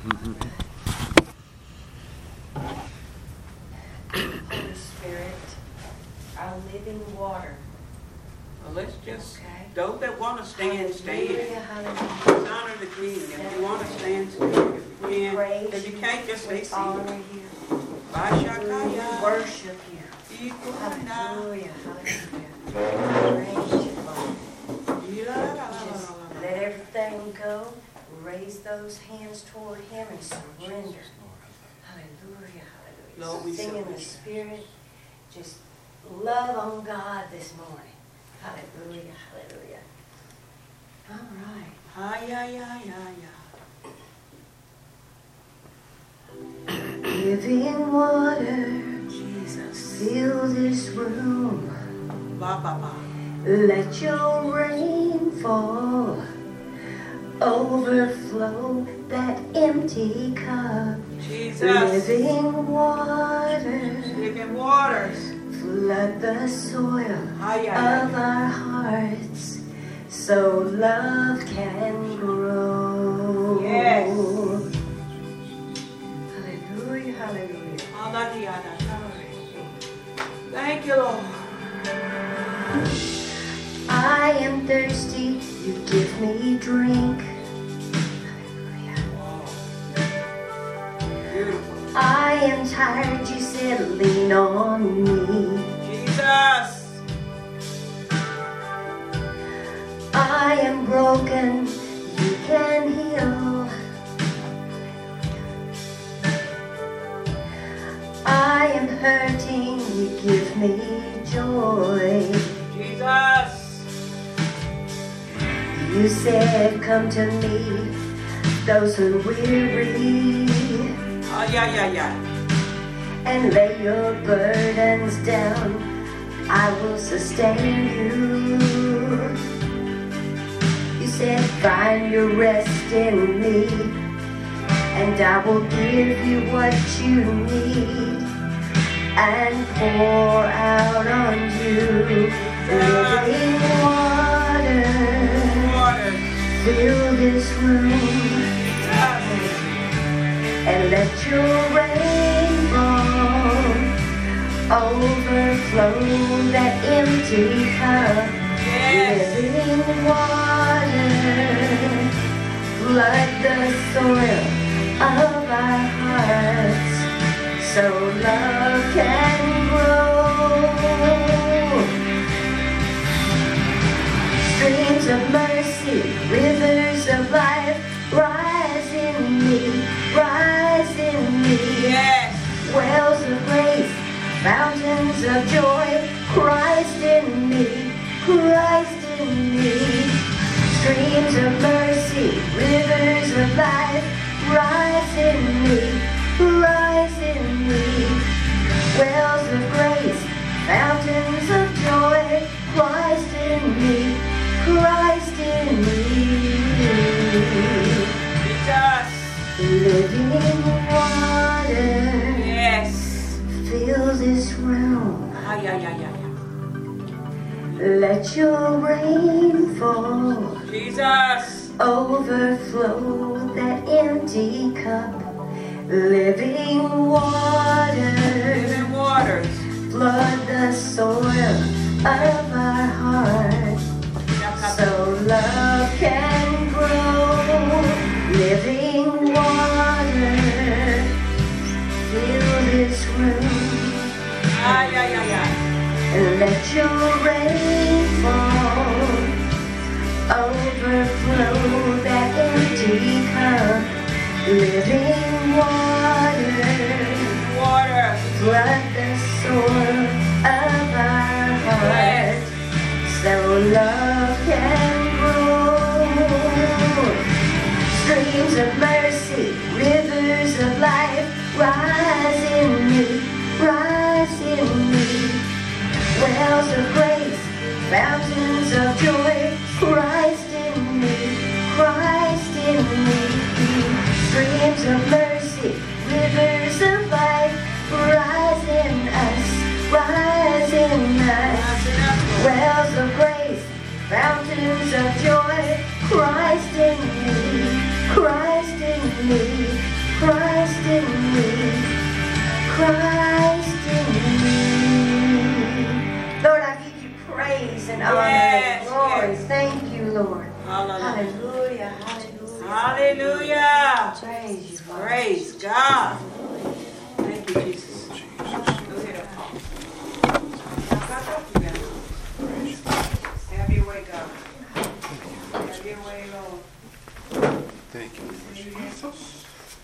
Holy Spirit, our living water. Well, let's just, Okay. those that want to stand, stand. Hallelujah, hallelujah. Let's honor the King. If you want to stand, stand. If you can, Praise if you can't, just stay we seated. honor you. We Bashakaya. worship you. Ikumanda. Hallelujah, hallelujah. Praise you, Lord. Just let everything go. Raise those hands toward Him and surrender. Hallelujah, Lord, we hallelujah. Sing in the surrender. Spirit. Just love on God this morning. Hallelujah, hallelujah. All right. Hi, ya, ya, ya, ya. Living water, Jesus. fill this room. Ba, ba, ba. Let your rain fall. Overflow that empty cup. Jesus. Living water, Living waters. flood the soil Hi, ya, ya, of ya. our hearts so love can grow. Yes. Hallelujah, hallelujah. Hallelujah. Thank you, Lord. I am thirsty, you give me drink. Beautiful. I am tired, you said lean on me. Jesus. I am broken, you can heal. I am hurting, you give me joy. Jesus. You said come to me, those who weary, Oh, yeah, yeah, yeah. and lay your burdens down. I will sustain you. You said find your rest in me, and I will give you what you need and pour out on you living water. Water. Fill this room Jesus. and let your rain fall. Overflow that empty cup. Yes. Living water, flood the soil of our hearts so love can grow. Streams of mercy, rivers of life, rise in me, rise in me. Yes. Wells of grace, fountains of joy, Christ in me, Christ in me. Streams of mercy, rivers of life, rise in me, rise in me. Wells of grace, fountains of joy, Christ in me, Christ in me. Jesus. Living water, Yes. fill this room. Ah, yeah, yeah, yeah, yeah. Let your rain fall. Jesus. Overflow that empty cup. Living water, Living waters. flood the soil of our hearts so love can grow. Living water, fill this room. Ah, yeah, yeah, yeah. And let your rain fall. Overflow that empty cup. Living water, Water. flood the soil of our hearts so love can grow. Streams of mercy, rivers of life, rise in me, rise in me. Wells of grace, fountains of joy, Christ in me, Christ in me. Streams of mercy, rivers of life, rise in us, rise in us. Wells of grace, fountains of joy, Christ in me, Christ in me. glory. Thank you, Lord. Hallelujah. Hallelujah. Hallelujah. Hallelujah. Praise you, Father. Praise God. Thank you, Jesus. Go ahead, Paul. Back up again. Have your way, God. Have your way, Lord. Thank you, Lord Jesus.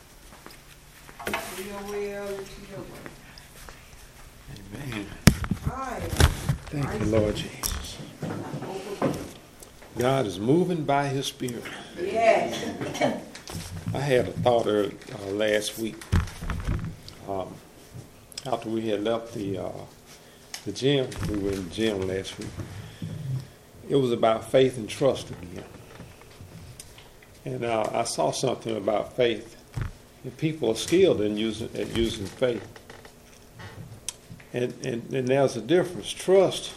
To your will and to your way. Amen. All right. Thank you, Lord Jesus. God is moving by His Spirit. Yes. I had a thought last week after we had left the gym. We were in the gym last week. It was about faith and trust again. And I saw something about faith. And people are skilled in using faith. And there's a difference. Trust,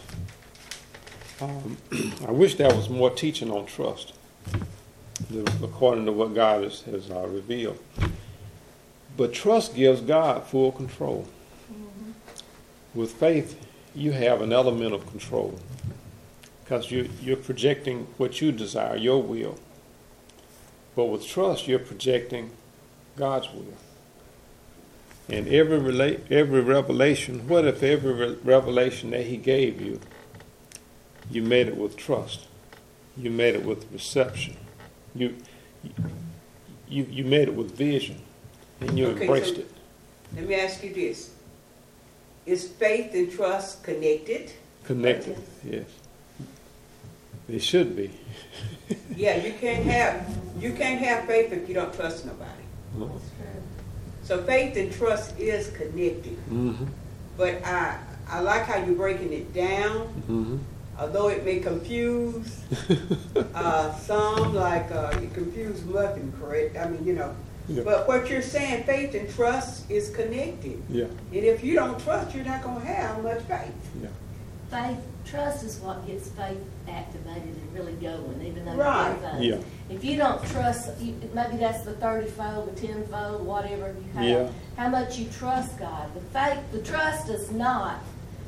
I wish there was more teaching on trust, according to what God has revealed. But trust gives God full control. Mm-hmm. With faith, you have an element of control because you're projecting what you desire, your will. But with trust, you're projecting God's will. And every revelation, what if every revelation that He gave you, you made it with trust? You made it with reception. You made it with vision, and you embraced it. Let me ask you this. Is faith and trust connected? Connected, yes. They should be. Yeah, you can't have faith if you don't trust nobody. No. So faith and trust is connected. Mm-hmm. But I like how you're breaking it down. Mm-hmm. Although it may confuse some, like you confuse muffin, correct? I mean, Yeah. But what you're saying, faith and trust is connected. Yeah. And if you don't trust, you're not going to have much faith. Yeah. Trust is what gets faith activated and really going, even though Right. you have faith. Yeah. If you don't trust, maybe that's the 30-fold, the 10-fold, whatever you have. Yeah. How much you trust God. The trust does not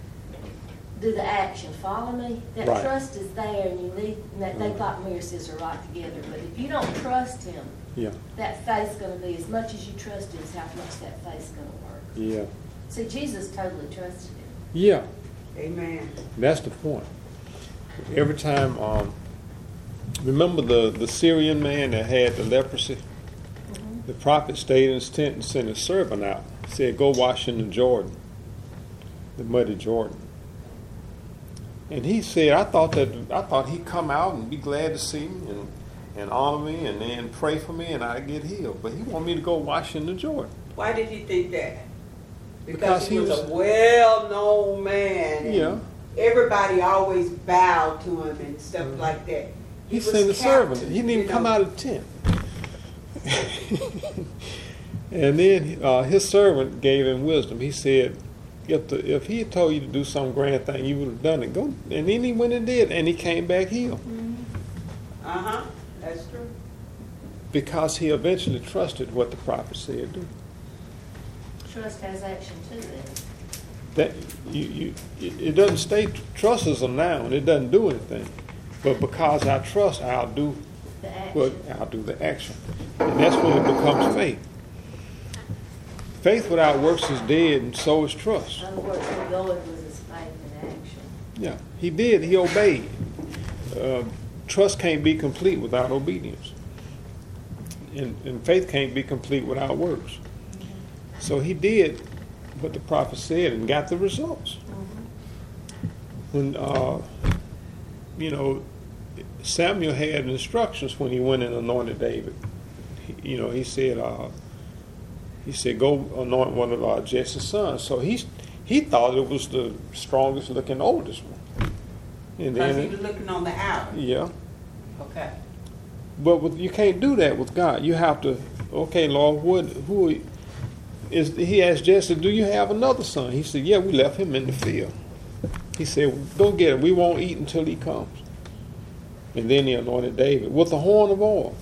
do the action. Follow me? That Right. trust is there, and you need. They thought mirror scissors are right together. But if you don't trust Him, Yeah. that faith's going to be as much as you trust Him, is how much that faith's going to work. Yeah. See, Jesus totally trusted Him. Yeah. Amen. That's the point. Every time, remember the Syrian man that had the leprosy? Mm-hmm. The prophet stayed in his tent and sent his servant out. Said, go wash in the Jordan, the muddy Jordan. And he said, I thought he'd come out and be glad to see me and honor me and then pray for me and I'd get healed. But he wanted me to go wash in the Jordan. Why did he think that? Because he was a well-known man. And Yeah. everybody always bowed to him and stuff like that. He was sent a servant. captain, He didn't even you come know. out of the tent. And then his servant gave him wisdom. He said, if he had told you to do some grand thing, you would have done it. Go. And then he went and did, and he came back healed. Uh-huh. That's true. Because he eventually trusted what the prophet said do. Trust has action too, then. That it doesn't stay. Trust is a noun. It doesn't do anything. But because I trust, I'll do The action. what I'll do the action, and that's when it becomes faith. Faith without works is dead, and so is trust. In other words, where going was his faith in action. Yeah, he did. He obeyed. Trust can't be complete without obedience, and faith can't be complete without works. So he did what the prophet said and got the results. When Samuel had instructions when he went and anointed David. He said, go anoint one of Jesse's sons. So he thought it was the strongest looking oldest one. And Because he then, was looking on the outer. yeah. Okay. But you can't do that with God. You have to, okay, Lord, he asked Jesse, do you have another son? He said, yeah, we left him in the field. He said, go get him. We won't eat until he comes. And then he anointed David with the horn of oil.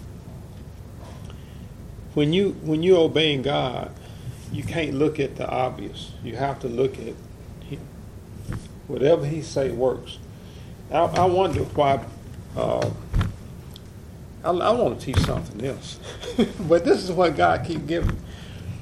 When you're obeying God, you can't look at the obvious. You have to look at Him. Whatever He say works. I wonder why I want to teach something else, but this is what God keep giving me.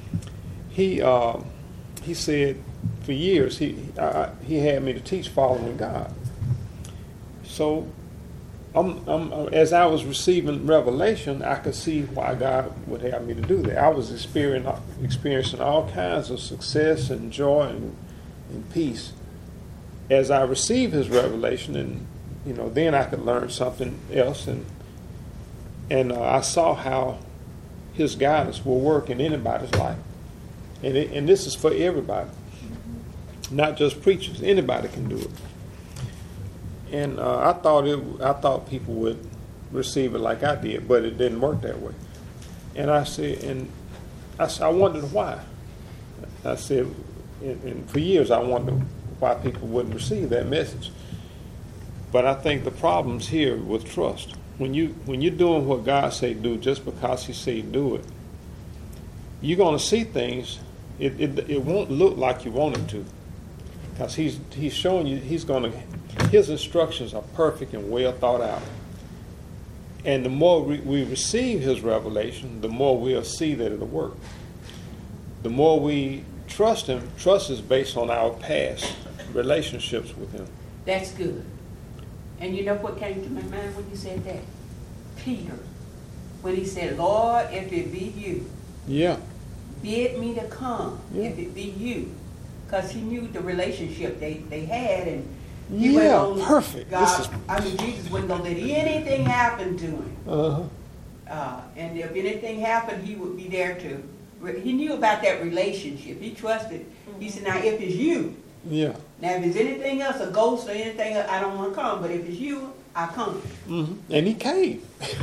He said for years he had me to teach following God. So as I was receiving revelation, I could see why God would have me to do that. I was experiencing all kinds of success and joy and peace as I received His revelation, and then I could learn something else, and I saw how His guidance will work in anybody's life, and this is for everybody, not just preachers. Anybody can do it. And I thought people would receive it like I did, but it didn't work that way. And I wondered why. I said, and for years I wondered why people wouldn't receive that message. But I think the problem's here with trust. When you're doing what God say do, just because He say do it, you're going to see things. It won't look like you want it to, because He's showing you His instructions are perfect and well thought out. And the more we receive His revelation, the more we'll see that it'll work. The more we trust Him, trust is based on our past relationships with Him. That's good. And you know what came to my mind when you said that? Peter. When he said, Lord, if it be you, Yeah. bid me to come, Yeah. if it be you. Because he knew the relationship they had, and he went Yeah, on, perfect. Jesus wasn't going to let anything happen to him. Uh-huh. And if anything happened, he would be there to. He knew about that relationship. He trusted. He said, now, if it's you, Yeah. now if it's anything else, a ghost or anything else, I don't want to come. But if it's you, I'll come. Mm-hmm. And He came.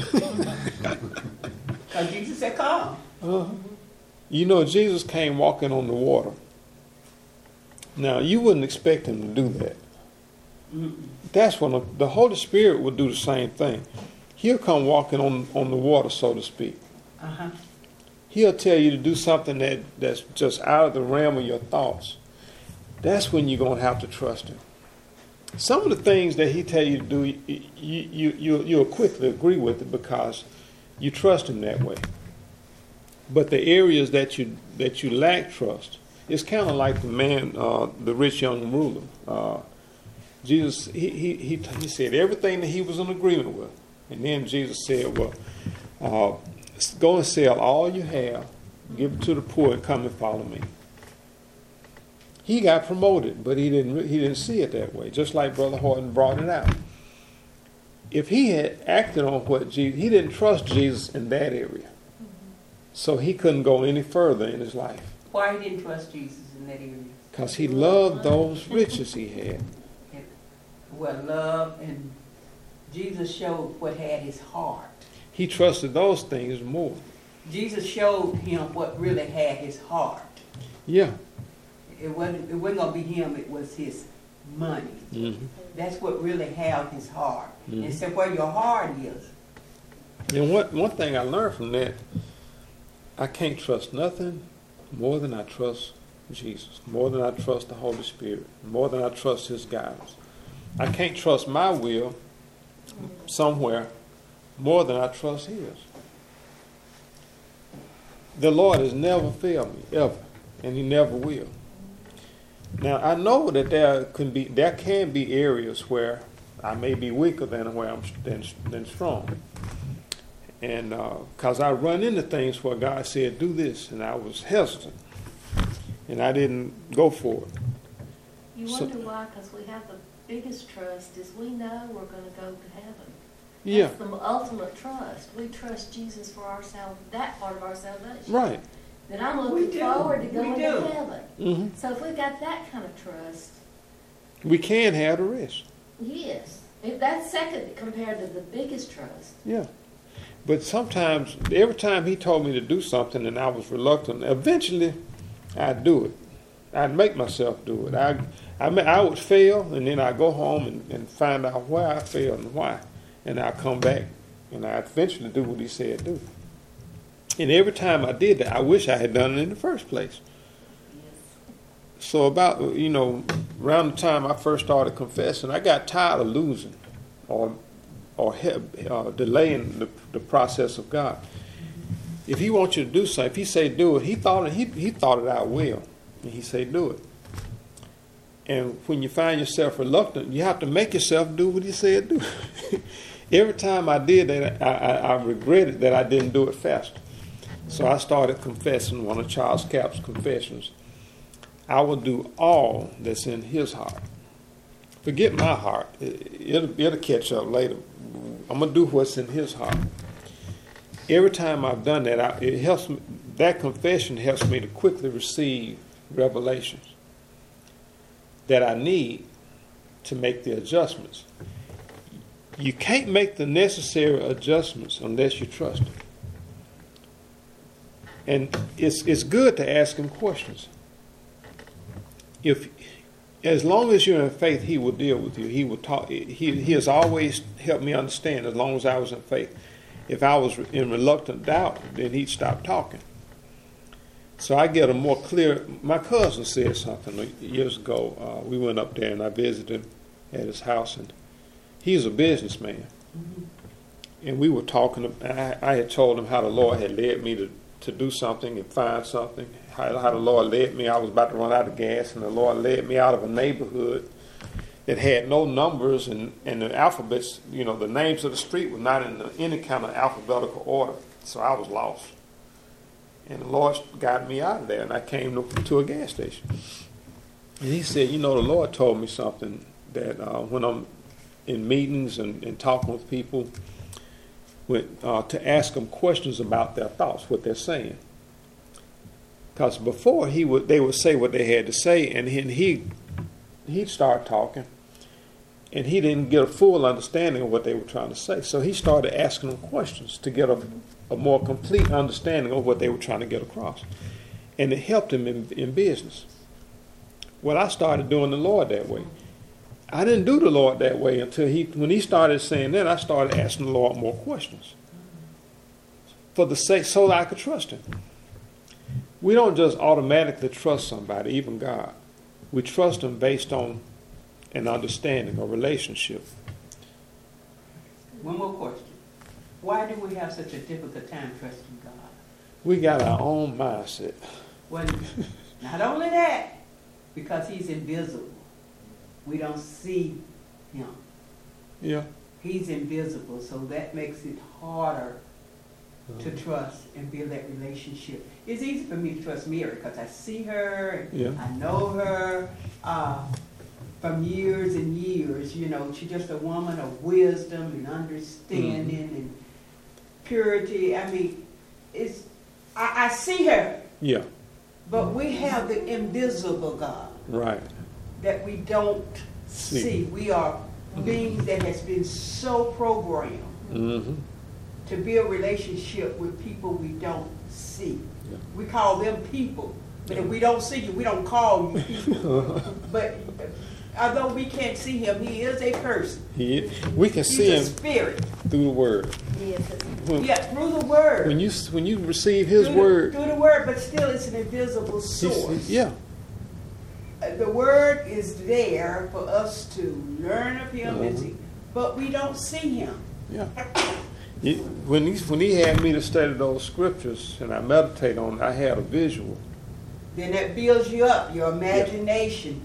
Because Jesus said, come. Uh-huh. Jesus came walking on the water. Now, you wouldn't expect Him to do that. That's when the Holy Spirit would do the same thing. He'll come walking on the water, so to speak. Uh-huh. He'll tell you to do something that's just out of the realm of your thoughts. That's when you're going to have to trust Him. Some of the things that He tell you to do, you'll quickly agree with it because you trust Him that way. But the areas that you lack trust, it's kind of like the man, the rich young ruler. Jesus, he said everything that he was in agreement with. And then Jesus said, well, go and sell all you have, give it to the poor, and come and follow me. He got promoted, but he didn't see it that way, just like Brother Horton brought it out. If he had acted on what Jesus, he didn't trust Jesus in that area. So he couldn't go any further in his life. Why he didn't trust Jesus in that area? Because he loved those riches he had. Well, love, and Jesus showed what had his heart. He trusted those things more. Jesus showed him what really had his heart. Yeah. It wasn't going to be him, it was his money. Mm-hmm. That's what really held his heart. Mm-hmm. And so where your heart is. And one thing I learned from that, I can't trust nothing more than I trust Jesus, more than I trust the Holy Spirit, more than I trust His guidance. I can't trust my will somewhere more than I trust His. The Lord has never failed me, ever, and He never will. Now, I know that there can be areas where I may be weaker than strong. And because I run into things where God said, do this, and I was hesitant. And I didn't go for it. You wonder why? Because we have the biggest trust is we know we're going to go to heaven. Yeah. That's the ultimate trust. We trust Jesus for that part of our salvation. Right. That I'm looking forward to going to heaven. Mm-hmm. So if we got that kind of trust, we can have the rest. yes. That's second compared to the biggest trust. Yeah. But sometimes, every time He told me to do something and I was reluctant, eventually I'd do it. I'd make myself do it. I would fail, and then I'd go home and find out where I failed and why. And I'd come back, and I'd eventually do what He said do. And every time I did that, I wish I had done it in the first place. Yes. So about, around the time I first started confessing, I got tired of losing or or delaying the process of God. If he wants you to do something, if he say do it, he thought it out well, and he say do it. And when you find yourself reluctant, you have to make yourself do what he said do. Every time I did that, I regretted that I didn't do it faster. So I started confessing one of Charles Capp's confessions. I will do all that's in his heart. Forget my heart. It'll catch up later. I'm going to do what's in his heart. Every time I've done that, it helps me, that confession helps me to quickly receive revelations that I need to make the adjustments. You can't make the necessary adjustments unless you trust him. And it's good to ask him questions. As long as you're in faith, he will deal with you. He will talk. He has always helped me understand. As long as I was in faith, if I was in reluctant doubt, then he'd stop talking. So I get a more clear. My cousin said something years ago. We went up there and I visited him at his house, and he's a businessman. Mm-hmm. And we were talking. I had told him how the Lord had led me to do something and find something. How the Lord led me. I was about to run out of gas, and the Lord led me out of a neighborhood that had no numbers, and the alphabets, the names of the street were not in any kind of alphabetical order. So I was lost. And the Lord got me out of there, and I came to a gas station. And he said, the Lord told me something that when I'm in meetings and talking with people, to ask them questions about their thoughts, what they're saying. Because before they would say what they had to say, and he'd start talking, and he didn't get a full understanding of what they were trying to say. So he started asking them questions to get a more complete understanding of what they were trying to get across. And it helped him in business. Well, I started doing the Lord that way. I didn't do the Lord that way until when he started saying that, I started asking the Lord more questions for the sake so that I could trust him. We don't just automatically trust somebody, even God. We trust him based on an understanding, a relationship. One more question. Why do we have such a difficult time trusting God? We got our own mindset. Well, not only that, because he's invisible. We don't see him. Yeah. He's invisible, so that makes it harder to trust and build that relationship. It's easy for me to trust Mary because I see her, and I know her from years and years. She's just a woman of wisdom and understanding and purity. I mean, I see her. Yeah. But we have the invisible God. Right. That we don't see. We are beings that has been so programmed to build relationship with people we don't see. Yeah. We call them people, but if we don't see you, we don't call you people. But although we can't see him, he is a person. We can see him a spirit through the Word. Through the Word. When you receive his Word. Through the Word, but still it's an invisible source. The Word is there for us to learn of him, and see, but we don't see him. Yeah. When he had me to study those scriptures and I meditate on it, I had a visual. Then that builds you up, your imagination.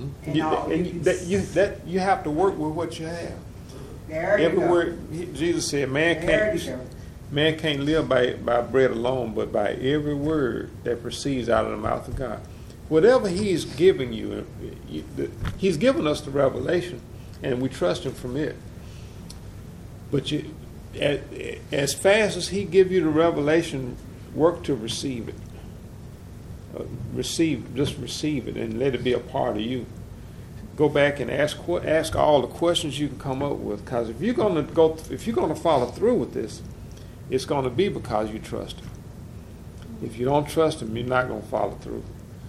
Yeah. You have to work with what you have. There Every word, Jesus said, man can't live by bread alone, but by every word that proceeds out of the mouth of God. Whatever he's giving you, he's given us the revelation, and we trust him from it. But as fast as he gives you the revelation, work to receive it. Just receive it and let it be a part of you. Go back and ask all the questions you can come up with. Because if you're going to follow through with this, it's going to be because you trust him. If you don't trust him, you're not going to follow through.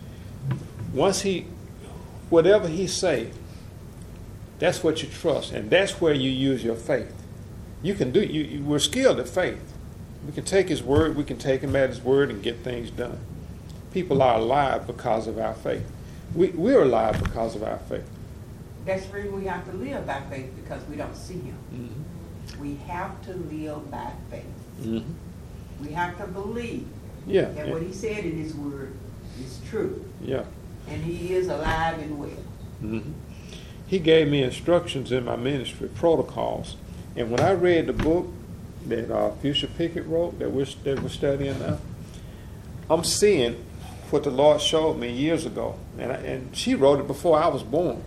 Whatever he say, that's what you trust, and that's where you use your faith. We're skilled at faith. We can take his word, we can take him at his word and get things done. People are alive because of our faith. We're alive because of our faith. That's the reason we have to live by faith, because we don't see him. we have to live by faith. Mm-hmm. We have to believe Yeah. that what he said in his word is true. Yeah. And he is alive and well. Mm-hmm. He gave me instructions in my ministry, protocols. And when I read the book that Fuchsia Pickett wrote, that we're studying now, I'm seeing what the Lord showed me years ago. And she wrote it before I was born.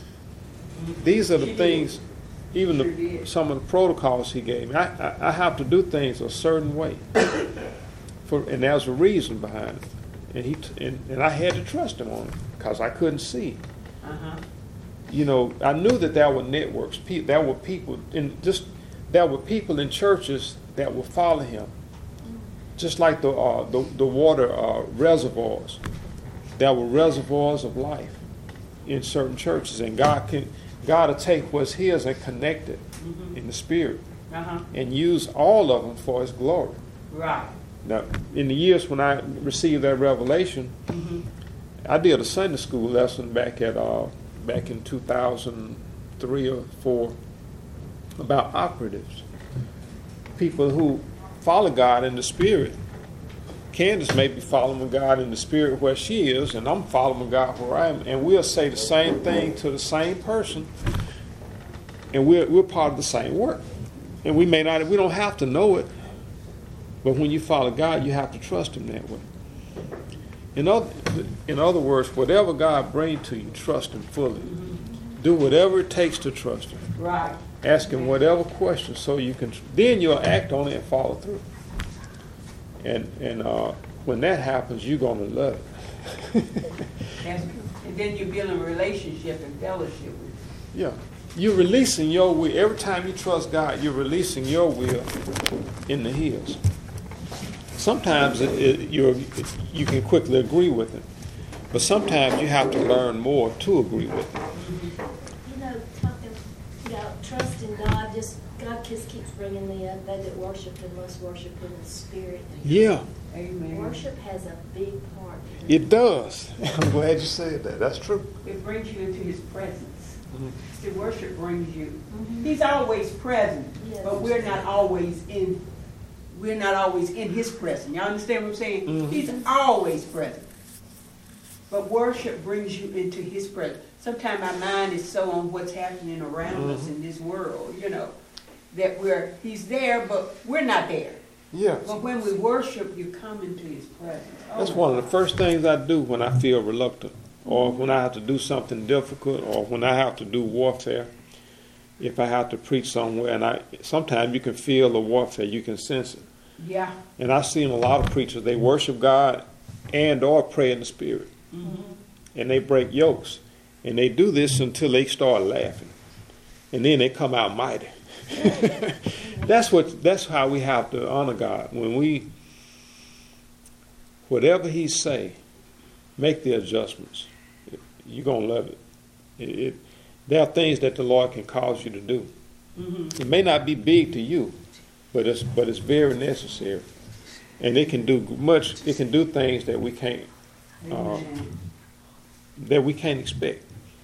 These are the things, even some of the protocols he gave me. I have to do things a certain way. And there's a reason behind it. And I had to trust him on it because I couldn't see. Uh-huh. You know, I knew that there were networks. There were people in churches that would follow him, just like the water reservoirs. There were reservoirs of life in certain churches, and God will take what's His and connect it in the Spirit, and use all of them for His glory. Right. Now, in the years when I received that revelation, I did a Sunday school lesson back in 2003 or 4 about operatives, people who follow God in the Spirit. Candace may be following God in the Spirit where she is, and I'm following God where I am, and we'll say the same thing to the same person, and we're part of the same work. And we don't have to know it, but when you follow God, you have to trust Him that way. In other words, whatever God brings to you, trust Him fully. Do whatever it takes to trust Him. Right. Ask Him whatever questions so you can. Then you'll act on it and follow through. And when that happens, you're gonna love it. And then you build a relationship and fellowship with Him. Yeah, you're releasing your will. Every time you trust God, you're releasing your will into His. Sometimes you can quickly agree with Him, but sometimes you have to learn more to agree with Him. You know, talking about trusting God, God just keeps bringing me up. They that worship Him must worship Him in spirit. Yeah. Amen. Worship has a big part. It does. I'm glad you said that. That's true. It brings you into His presence. Mm-hmm. See, worship brings you. He's always present, Yes. but we're not always in His presence. Y'all understand what I'm saying? Mm-hmm. He's always present. But worship brings you into His presence. Sometimes our mind is so on what's happening around us in this world, that He's there, but we're not there. Yeah. But when we worship, you come into His presence. That's one of the first things I do when I feel reluctant, or when I have to do something difficult, or when I have to do warfare. If I have to preach somewhere, and sometimes you can feel the warfare, you can sense it. Yeah. And I've seen a lot of preachers, they worship God and or pray in the Spirit. And they break yokes. And they do this until they start laughing. And then they come out mighty. That's how we have to honor God. Whatever He say, make the adjustments. You're going to love it. There are things that the Lord can cause you to do. It may not be big to you, but it's very necessary. And it can do much. It can do things that we can't expect.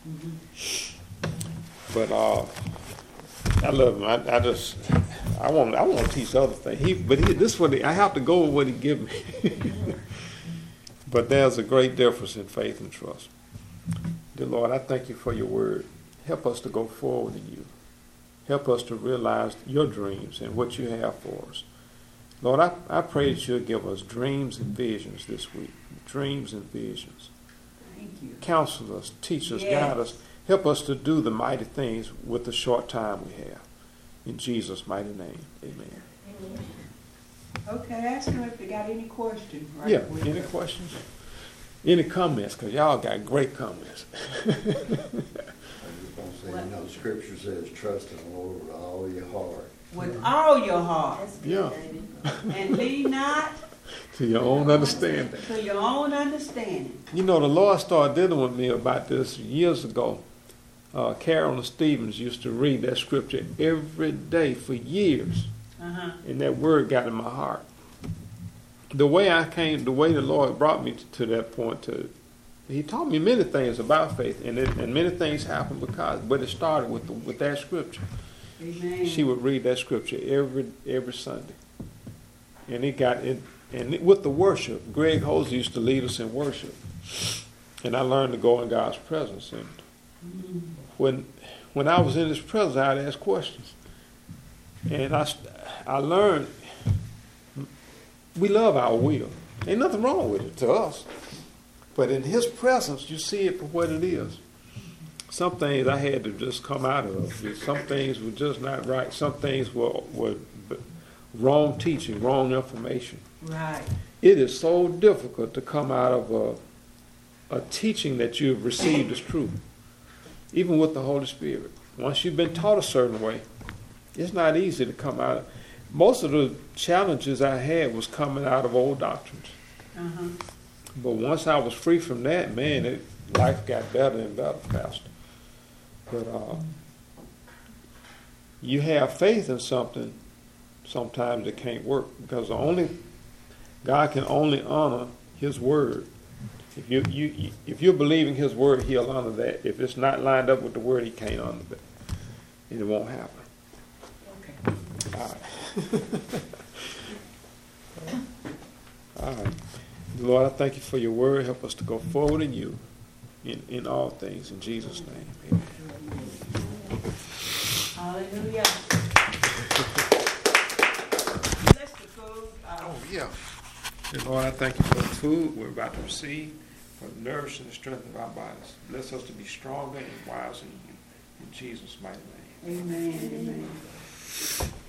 But I love him. I want to teach other things. This is what I have to go with what He give me. But there's a great difference in faith and trust. Dear Lord, I thank You for Your word. Help us to go forward in You. Help us to realize Your dreams and what You have for us. Lord, I pray that You'll give us dreams and visions this week. Dreams and visions. Thank You. Counsel us, teach us, Yes. guide us. Help us to do the mighty things with the short time we have. In Jesus' mighty name, amen. Okay, ask them if they got any questions. Right Yeah, quick. any questions? Any comments? Because y'all got great comments. I just want to say, the scripture says, trust in the Lord with all your heart. With all your heart. That's good, Yeah. David. And lean not To your own understanding. to your own understanding. You know, the Lord started dealing with me about this years ago. Carolyn Stevens used to read that scripture every day for years. And that word got in my heart. The way the Lord brought me to that point, He taught me many things about faith, and many things happened but it started with that scripture. Amen. She would read that scripture every Sunday. And it got in, and with the worship, Greg Hosey used to lead us in worship. And I learned to go in God's presence. And when I was in His presence, I'd ask questions. And I learned we love our will. Ain't nothing wrong with it to us. But in His presence, you see it for what it is. Some things I had to just come out of. Some things were just not right. Some things were wrong teaching, wrong information. Right. It is so difficult to come out of a teaching that you've received as truth, even with the Holy Spirit. Once you've been taught a certain way, it's not easy to come out of. Most of the challenges I had was coming out of old doctrines. Uh-huh. But once I was free from that, man, life got better and better faster. But you have faith in something, sometimes it can't work, because God can only honor His word. If you're believing His word, He'll honor that. If it's not lined up with the word, He can't honor that, and it won't happen. Okay. All right. All right. Lord, I thank You for Your word. Help us to go forward in You, in all things. In Jesus' name, amen. Hallelujah. Bless the food. Oh, yeah. And Lord, I thank You for the food we're about to receive, for the nourishing and strength of our bodies. Bless us to be stronger and wiser in You. In Jesus' mighty name. Amen. Amen.